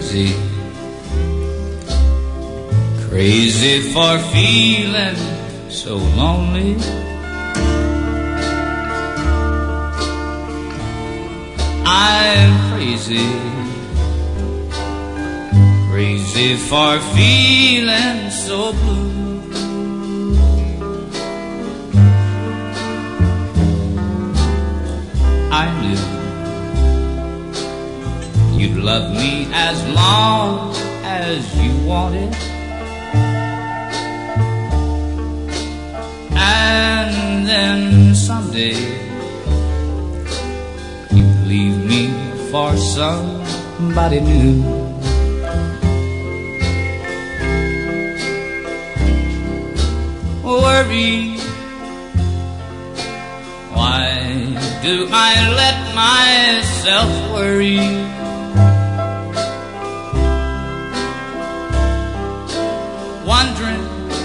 crazy, crazy for feeling so lonely. I'm crazy, crazy for feeling so blue. I knew you'd love me as long as you wanted, and then someday you'd leave me for somebody new. Worry, why do I let myself worry? Wondering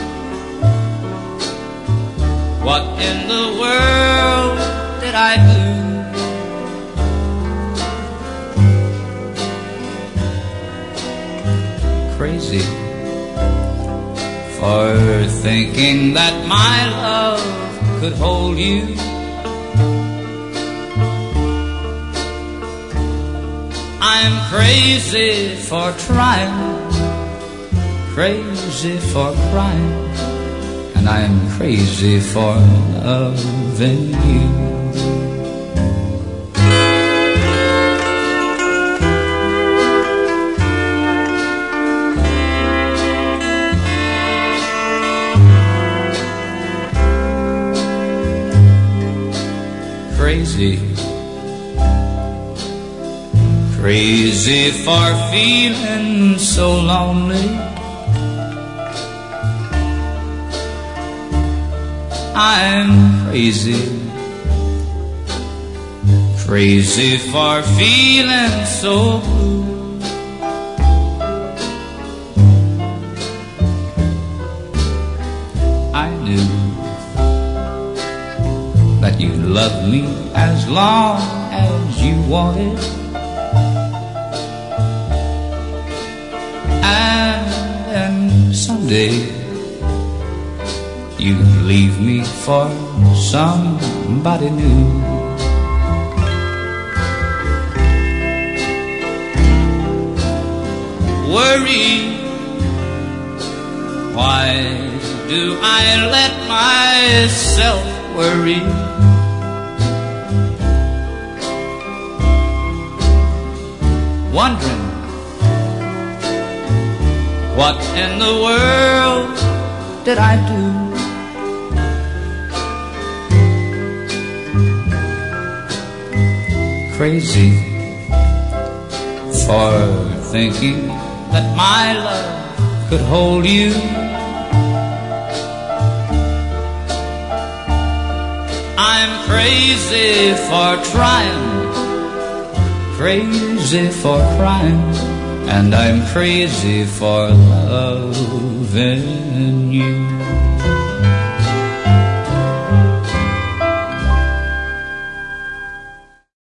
what in the world did I do? Crazy for thinking that my love could hold you. I'm crazy for trying, crazy for crying, and I'm crazy for loving you. Crazy, crazy for feeling so lonely. I'm crazy, crazy for feeling so blue. I knew that you loved me as long as you wanted, and then someday you'd leave me for somebody new. Worry, why do I let myself worry? Wondering what in the world did I do? Crazy for thinking that my love could hold you. I'm crazy for trying, crazy for crying, and I'm crazy for loving you.